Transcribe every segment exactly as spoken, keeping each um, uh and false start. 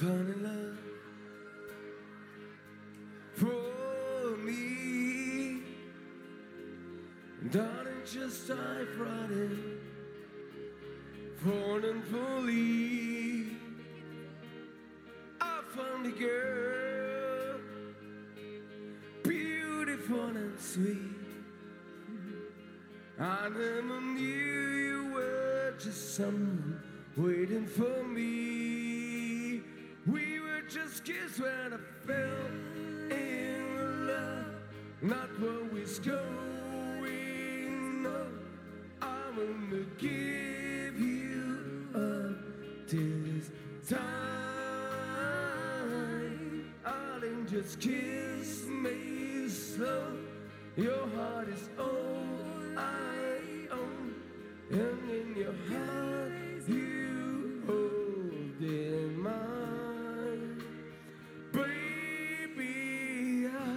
found in love for me. Darling, just dive right in, falling fully. I found a girl, beautiful and sweet. I never knew you were just someone waiting for me. We were just kids when I fell in love, not what was going on. I wanna give you up this time. Darling, just kiss me slow. Your heart is all I own, and in your heart you hold in mine. Baby, I'm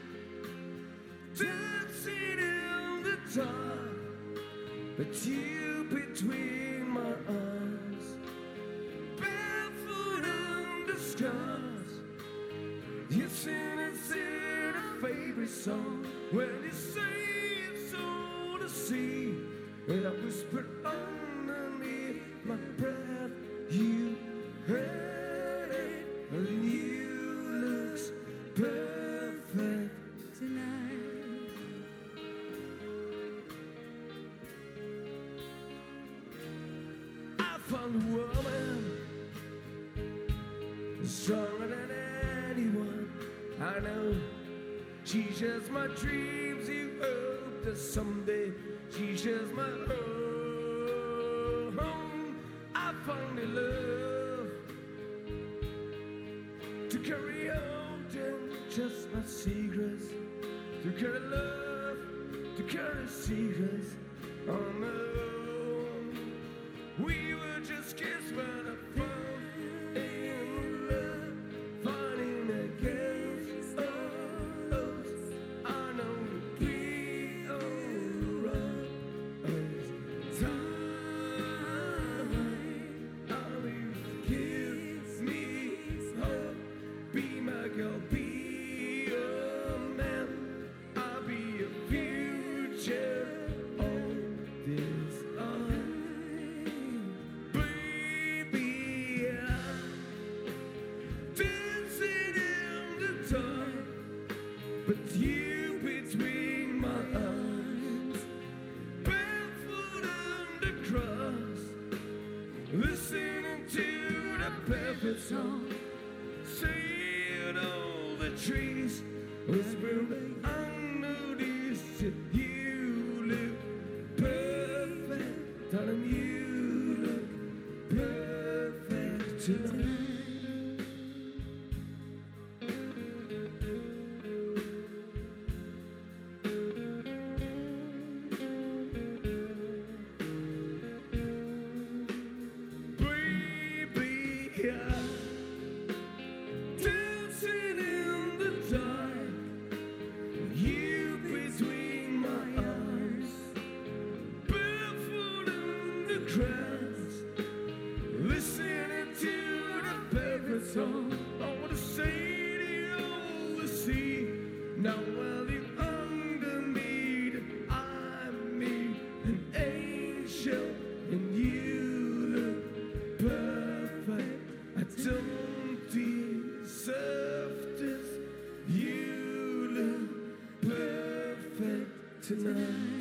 dancing in the dark, but you between my arms, barefoot in the scars. You sing it in a favorite song when you say it's all to see, and I whisper underneath my breath, you heard it, and you looks perfect tonight. I found a woman stronger than anyone I know. She shares my dreams, you hope that someday she shares my home. I found a love to carry out and just my secrets, to carry love, to carry secrets. Oh no, we were just kids when I fell in love, fighting against us. I know we all right as time. I'll be kiss me hope, be my girl, be a man. I'll be a future on this earth. Baby, I'm dancing in the dark, but you between my arms, barefoot on the grass, listening to the perfect song, seeing all the trees, whispering unnoticed. You look perfect, darling, you look perfect tonight. Baby, I'm dancing in the dark, you between my arms, barefoot in the grass, listening to the favorite song. I wanna say to all the sea, now while you under me, that I'm me, an angel, and you look perfect. I don't deserve this. You look perfect tonight.